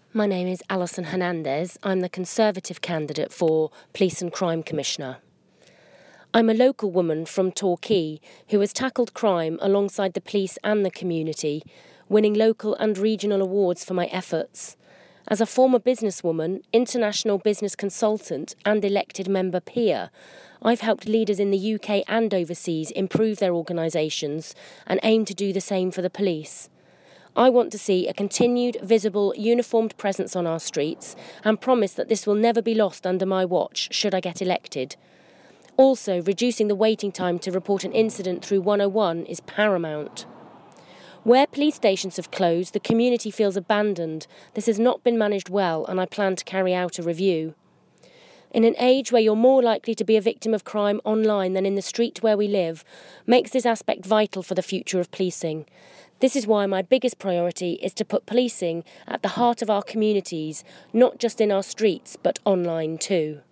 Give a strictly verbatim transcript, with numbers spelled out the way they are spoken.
My name is Alison Hernandez. I'm the Conservative candidate for Police and Crime Commissioner. I'm a local woman from Torquay who has tackled crime alongside the police and the community, winning local and regional awards for my efforts. As a former businesswoman, international business consultant and elected member peer, I've helped leaders in the U K and overseas improve their organisations and aim to do the same for the police. I want to see a continued, visible, uniformed presence on our streets and promise that this will never be lost under my watch should I get elected. Also, reducing the waiting time to report an incident through one oh one is paramount. Where police stations have closed, the community feels abandoned. This has not been managed well, and I plan to carry out a review. In an age where you're more likely to be a victim of crime online than in the street where we live, makes this aspect vital for the future of policing. This is why my biggest priority is to put policing at the heart of our communities, not just in our streets, but online too.